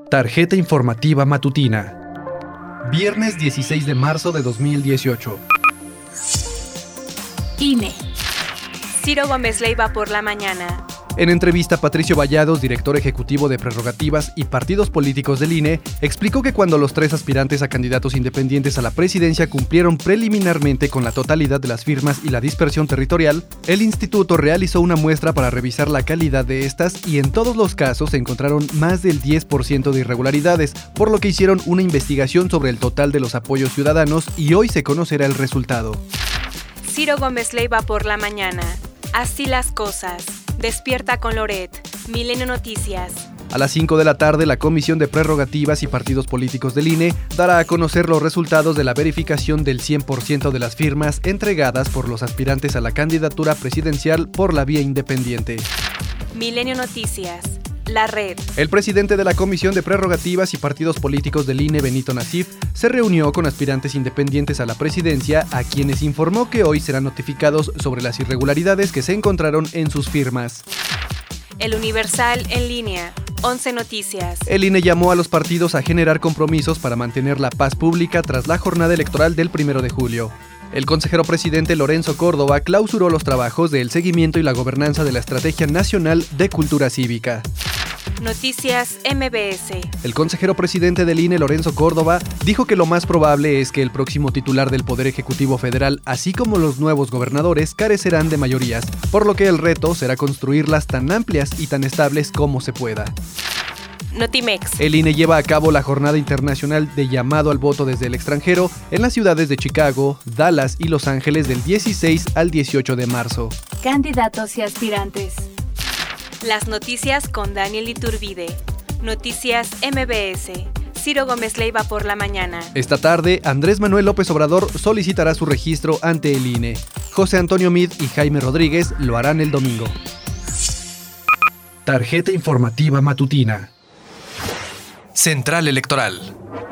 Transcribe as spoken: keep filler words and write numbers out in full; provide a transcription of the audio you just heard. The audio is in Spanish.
Tarjeta informativa matutina. Viernes dieciséis de marzo de dos mil dieciocho. I N E. Ciro Gómez Leiva por la mañana. En entrevista, Patricio Vallados, director ejecutivo de Prerrogativas y Partidos Políticos del I N E, explicó que cuando los tres aspirantes a candidatos independientes a la presidencia cumplieron preliminarmente con la totalidad de las firmas y la dispersión territorial, el instituto realizó una muestra para revisar la calidad de estas y en todos los casos se encontraron más del diez por ciento de irregularidades, por lo que hicieron una investigación sobre el total de los apoyos ciudadanos y hoy se conocerá el resultado. Ciro Gómez Leiva por la mañana. Así las cosas. Despierta con Loret. Milenio Noticias. A las cinco de la tarde, la Comisión de Prerrogativas y Partidos Políticos del I N E dará a conocer los resultados de la verificación del cien por ciento de las firmas entregadas por los aspirantes a la candidatura presidencial por la vía independiente. Milenio Noticias. La Red. El presidente de la Comisión de Prerrogativas y Partidos Políticos del I N E, Benito Nasif, se reunió con aspirantes independientes a la presidencia, a quienes informó que hoy serán notificados sobre las irregularidades que se encontraron en sus firmas. El Universal en línea. once Noticias. El I N E llamó a los partidos a generar compromisos para mantener la paz pública tras la jornada electoral del primero de julio. El consejero presidente Lorenzo Córdoba clausuró los trabajos del seguimiento y la gobernanza de la Estrategia Nacional de Cultura Cívica. Noticias M B S. El consejero presidente del I N E, Lorenzo Córdoba, dijo que lo más probable es que el próximo titular del Poder Ejecutivo Federal, así como los nuevos gobernadores, carecerán de mayorías, por lo que el reto será construirlas tan amplias y tan estables como se pueda. Notimex. El I N E lleva a cabo la Jornada Internacional de Llamado al Voto desde el extranjero en las ciudades de Chicago, Dallas y Los Ángeles del dieciséis al dieciocho de marzo. Candidatos y aspirantes. Las noticias con Daniel Iturbide. Noticias M B S. Ciro Gómez Leiva por la mañana. Esta tarde, Andrés Manuel López Obrador solicitará su registro ante el I N E. José Antonio Meade y Jaime Rodríguez lo harán el domingo. Tarjeta informativa matutina. Central Electoral.